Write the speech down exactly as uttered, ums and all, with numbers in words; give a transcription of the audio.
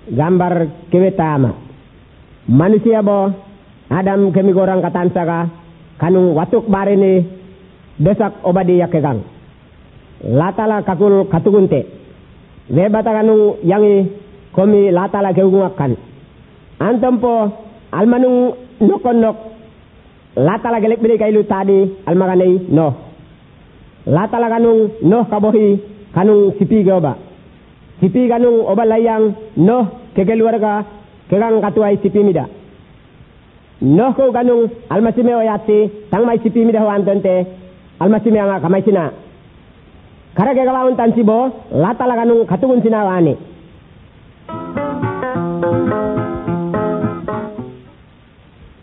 gambar kewetama manusia bo adam kemi gorang katan saka kanung watuk barini desak obadi yakegang latala kakul katugunte webata kanung yangi komi latala keungakan antampo almanung nokon-nok latala gelek bili kailu tadi almaganei no latala kanung no kabohi kanung sipi goba sipi kanung oba layang no kekeluarga kegang katuai sipi mida no ko kanung almasime oyati tang mai sipi mida wantonte almasime anga kamaisina karage galaun tansibo latala kanung katugun sinawani